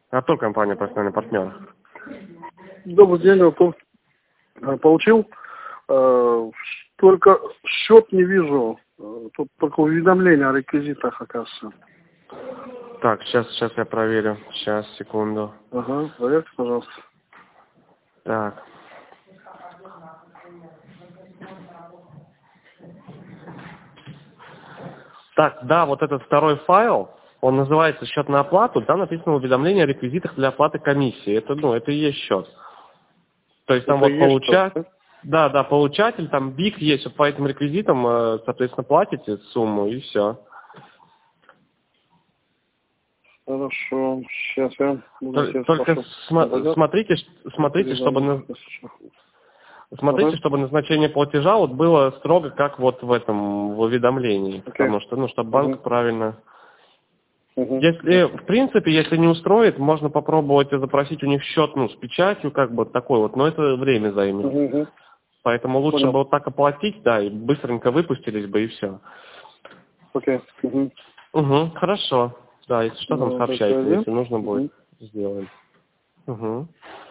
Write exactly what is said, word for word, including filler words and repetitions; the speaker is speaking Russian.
Артур, компания «Профессиональный партнер». Добрый день, Артур. Получил. Э, только счет не вижу. Тут только уведомление о реквизитах, оказывается. Так, сейчас, сейчас я проверю. Сейчас, секунду. Ага, проверьте, пожалуйста. Так. Так, да, вот этот второй файл, он называется «Счет на оплату», там написано уведомление о реквизитах для оплаты комиссии. Это, ну, это и есть счет. То есть там Это вот и есть получатель, счет, да, да, получатель, там биг есть, вот по этим реквизитам, соответственно, платите сумму и все. Хорошо. Сейчас я буду сейчас Только прошу. см- смотрите, ш- смотрите, чтобы на- смотрите, Ага. чтобы назначение платежа вот было строго как вот в этом в уведомлении, Окей. потому что, ну, чтобы банк Угу. правильно. Угу. Если, в принципе, если не устроит, можно попробовать запросить у них счет, ну, с печатью, как бы такой вот, но это время займет. Угу. Поэтому лучше Понял. бы вот так оплатить, да, и быстренько выпустились бы, и все. Окей. Угу. Угу, хорошо. Да, если что, там Ну, до сообщайте, связи. если нужно будет, Угу. сделаем. Угу.